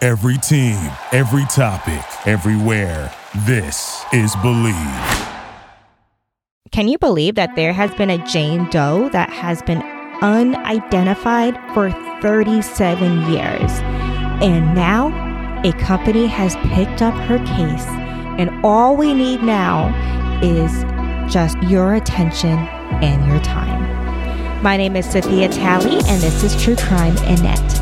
Every team, every topic, everywhere. This is Believe. Can you believe that there has been a Jane Doe that has been unidentified for 37 years? And now a company has picked up her case, and all we need now is just your attention and your time. My name is Cynthia Talley, and this is True Crime Annette.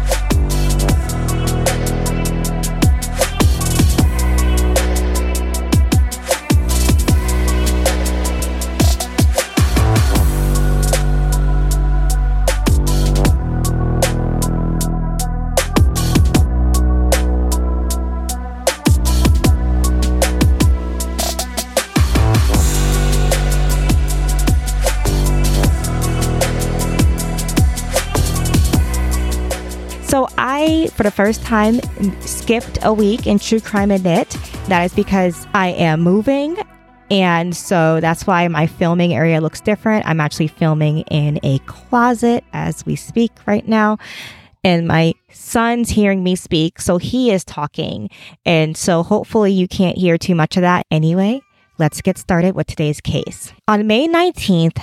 So I, for the first time, skipped a week in True Crime Annette. That is because I am moving. And so that's why my filming area looks different. I'm actually filming in a closet as we speak right now. And my son's hearing me speak, so he is talking. And so hopefully you can't hear too much of that anyway. Let's get started with today's case. On May 19th,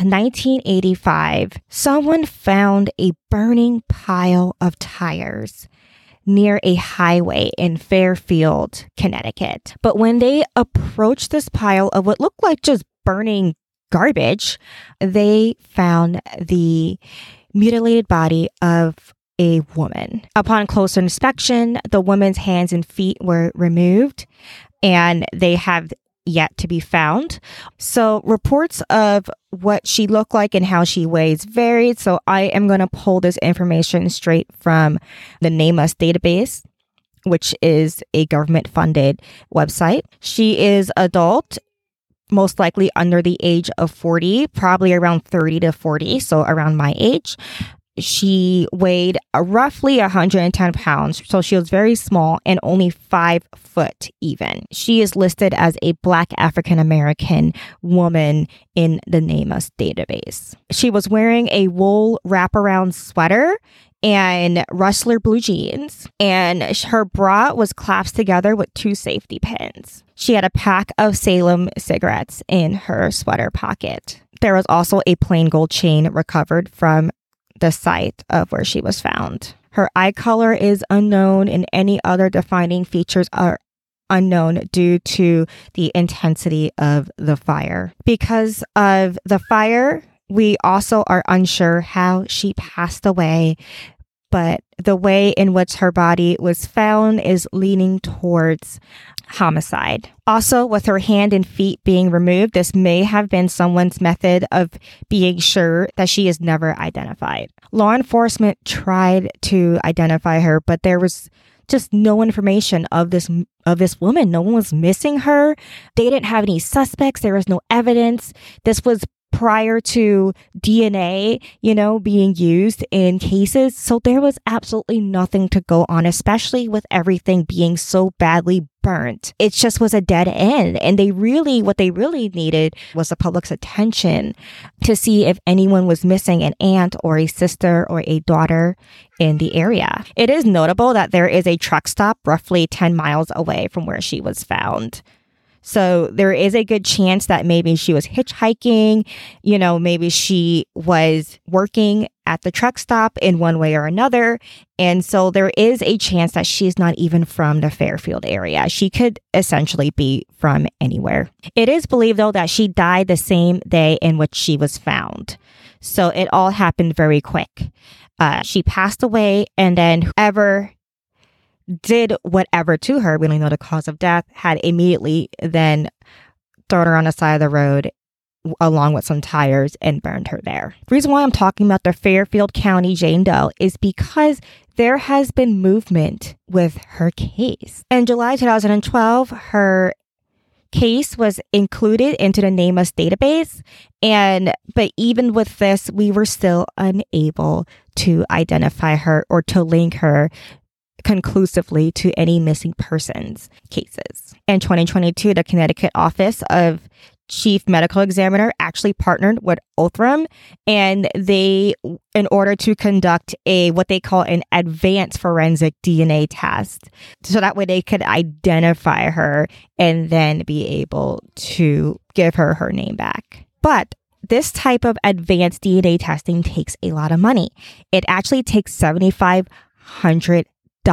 1985, someone found a burning pile of tires near a highway in Fairfield, Connecticut. But when they approached this pile of what looked like just burning garbage, they found the mutilated body of a woman. Upon closer inspection, the woman's hands and feet were removed, and they have yet to be found. So reports of what she looked like and how she weighs varied. So I am going to pull this information straight from the NamUs database, which is a government-funded website. She is adult, most likely under the age of 40, probably around 30 to 40, so around my age. She weighed roughly 110 pounds, so she was very small and only 5 foot even. She is listed as a Black African-American woman in the NamUs database. She was wearing a wool wraparound sweater and rustler blue jeans, and her bra was clasped together with 2 safety pins. She had a pack of Salem cigarettes in her sweater pocket. There was also a plain gold chain recovered from the site of where she was found. Her eye color is unknown, and any other defining features are unknown due to the intensity of the fire. Because of the fire, we also are unsure how she passed away, but the way in which her body was found is leaning towards homicide. Also, with her hand and feet being removed, this may have been someone's method of being sure that she is never identified. Law enforcement tried to identify her, but there was just no information of this woman. No one was missing her. They didn't have any suspects. There was no evidence. This was prior to DNA, being used in cases. So there was absolutely nothing to go on, especially with everything being so badly burnt. It just was a dead end. And what they really needed was the public's attention to see if anyone was missing an aunt or a sister or a daughter in the area. It is notable that there is a truck stop roughly 10 miles away from where she was found. So there is a good chance that maybe she was hitchhiking, maybe she was working at the truck stop in one way or another. And so there is a chance that she's not even from the Fairfield area. She could essentially be from anywhere. It is believed, though, that she died the same day in which she was found. So it all happened very quick. She passed away, and then whoever did whatever to her, we don't know the cause of death, had immediately then thrown her on the side of the road along with some tires and burned her there. The reason why I'm talking about the Fairfield County Jane Doe is because there has been movement with her case. In July 2012, her case was included into the NamUs database, but even with this, we were still unable to identify her or to link her conclusively to any missing persons cases. In 2022, the Connecticut Office of chief medical examiner actually partnered with Othram, and they, in order to conduct what they call an advanced forensic DNA test, so that way they could identify her and then be able to give her her name back. But this type of advanced DNA testing takes a lot of money. It actually takes $7,500.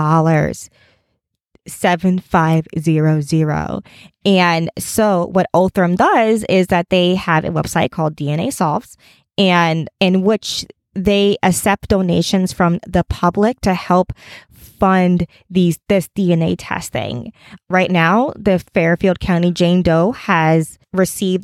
7500. And so what Othram does is that they have a website called DNA Solves, and in which they accept donations from the public to help fund this DNA testing. Right now, the Fairfield County Jane Doe has received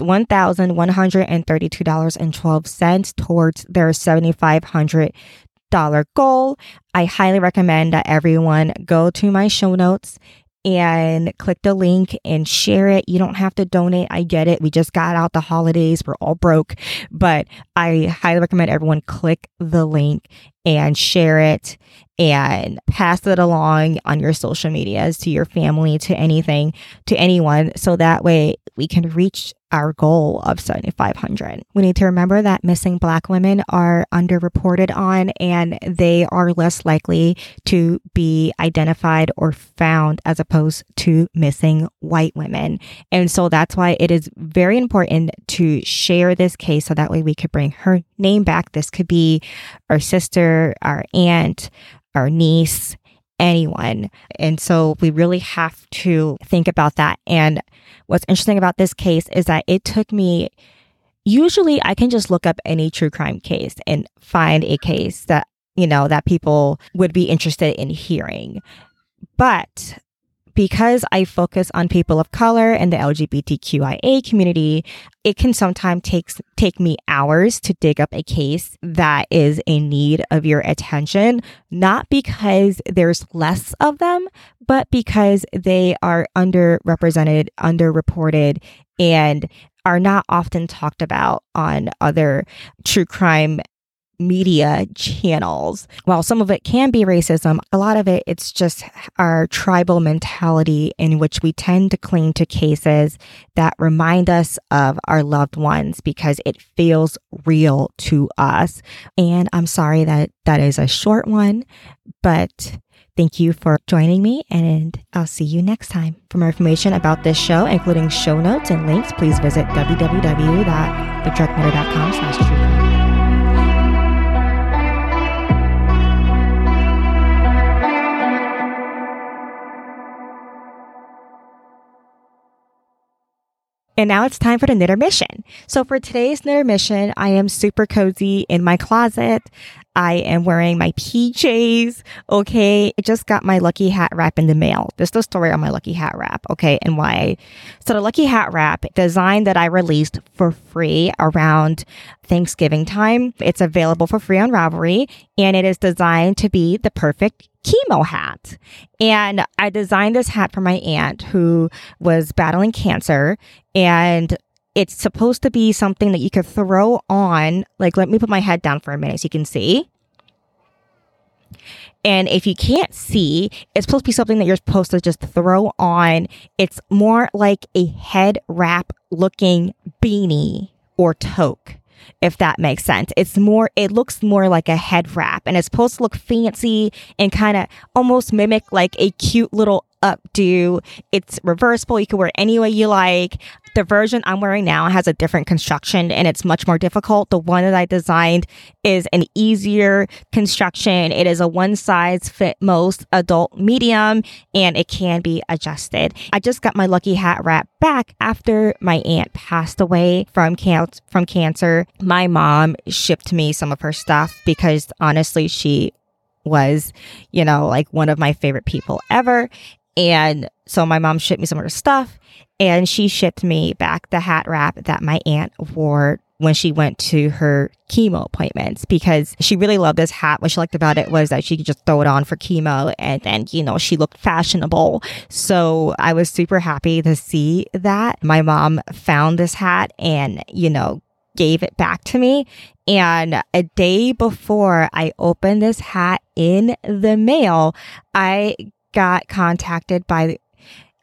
$1,132.12 towards their $7,500 goal. I highly recommend that everyone go to my show notes and click the link and share it. You don't have to donate. I get it. We just got out the holidays. We're all broke, but I highly recommend everyone click the link and share it and pass it along on your social medias to your family, to anyone. So that way we can reach our goal of 7,500. We need to remember that missing Black women are underreported on, and they are less likely to be identified or found as opposed to missing white women. And so that's why it is very important to share this case, so that way we could bring her name back. This could be our sister, our aunt, our niece, anyone. And so we really have to think about that. And what's interesting about this case is that it took me, usually I can just look up any true crime case and find a case that, that people would be interested in hearing. But because I focus on people of color and the LGBTQIA community, it can sometimes take me hours to dig up a case that is in need of your attention, not because there's less of them, but because they are underrepresented, underreported, and are not often talked about on other true crime media channels. While some of it can be racism, a lot of it's just our tribal mentality, in which we tend to cling to cases that remind us of our loved ones because it feels real to us. And I'm sorry that is a short one, but thank you for joining me, and I'll see you next time. For more information about this show, including show notes and links, please visit www.thedrunknutter.com/true. And now it's time for the Knittermission. So for today's Knittermission, I am super cozy in my closet. I am wearing my PJs, okay? I just got my Lucky Hat wrap in the mail. This is the story on my Lucky Hat wrap, okay, and why. So the Lucky Hat wrap design that I released for free around Thanksgiving time. It's available for free on Ravelry, and it is designed to be the perfect chemo hat. And I designed this hat for my aunt who was battling cancer, and it's supposed to be something that you could throw on. Like, let me put my head down for a minute so you can see. And if you can't see, it's supposed to be something that you're supposed to just throw on. It's more like a head wrap looking beanie or toque, if that makes sense. It looks more like a head wrap, and it's supposed to look fancy and kind of almost mimic like a cute little updo. It's reversible. You can wear it any way you like. The version I'm wearing now has a different construction, and it's much more difficult. The one that I designed is an easier construction. It is a one size fit most adult medium, and it can be adjusted. I just got my Lucky Hat wrap back after my aunt passed away from cancer. My mom shipped me some of her stuff because honestly, she was, like one of my favorite people ever. And so my mom shipped me some of her stuff, and she shipped me back the hat wrap that my aunt wore when she went to her chemo appointments, because she really loved this hat. What she liked about it was that she could just throw it on for chemo, and then, she looked fashionable. So I was super happy to see that. My mom found this hat and, gave it back to me. And a day before I opened this hat in the mail, I got contacted by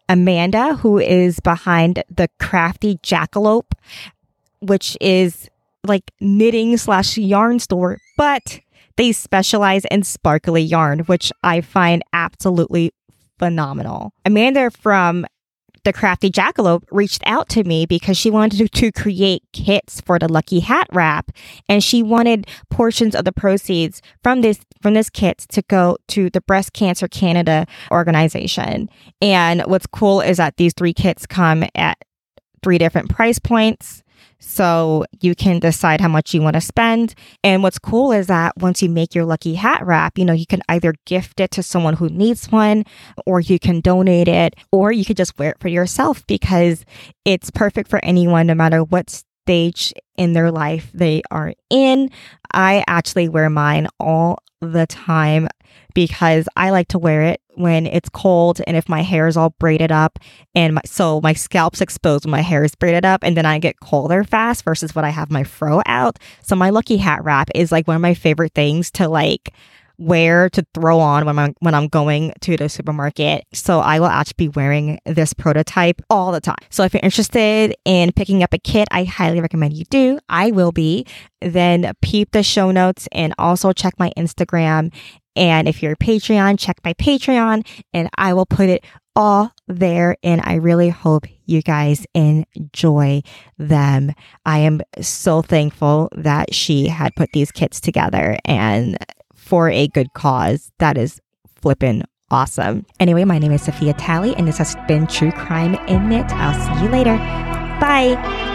Amanda, who is behind the Crafty Jackalope, which is like knitting/yarn store, but they specialize in sparkly yarn, which I find absolutely phenomenal. Amanda from the Crafty Jackalope reached out to me because she wanted to create kits for the Lucky Hat Wrap, and she wanted portions of the proceeds from this kit to go to the Breast Cancer Canada organization. And what's cool is that these 3 kits come at 3 different price points, so you can decide how much you want to spend. And what's cool is that once you make your Lucky Hat Wrap, you can either gift it to someone who needs one, or you can donate it, or you could just wear it for yourself, because it's perfect for anyone, no matter what stage in their life they are in. I actually wear mine all the time because I like to wear it when it's cold, and if my hair is all braided up, and my scalp's exposed when my hair is braided up, and then I get colder fast versus when I have my fro out. So my Lucky Hat Wrap is like one of my favorite things to like wear, to throw on when I'm going to the supermarket. So I will actually be wearing this prototype all the time. So if you're interested in picking up a kit, I highly recommend you do. I will be. Then peep the show notes and also check my Instagram. And if you're a Patreon, check my Patreon, and I will put it all there. And I really hope you guys enjoy them. I am so thankful that she had put these kits together, and for a good cause. That is flippin' awesome. Anyway, my name is Sophia Talley, and this has been True Crime in Knit. I'll see you later. Bye.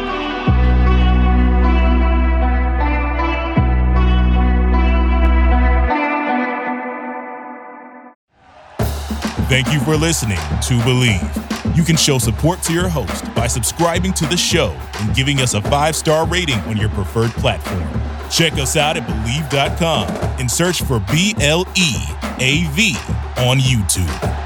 Thank you for listening to Believe. You can show support to your host by subscribing to the show and giving us a 5-star rating on your preferred platform. Check us out at Believe.com and search for BLEAV on YouTube.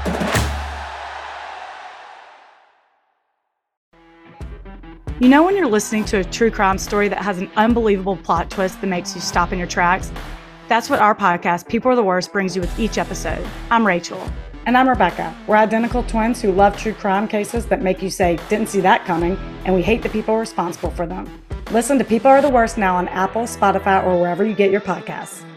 You know when you're listening to a true crime story that has an unbelievable plot twist that makes you stop in your tracks? That's what our podcast, People Are the Worst, brings you with each episode. I'm Rachel. And I'm Rebecca. We're identical twins who love true crime cases that make you say, didn't see that coming, and we hate the people responsible for them. Listen to People Are the Worst now on Apple, Spotify, or wherever you get your podcasts.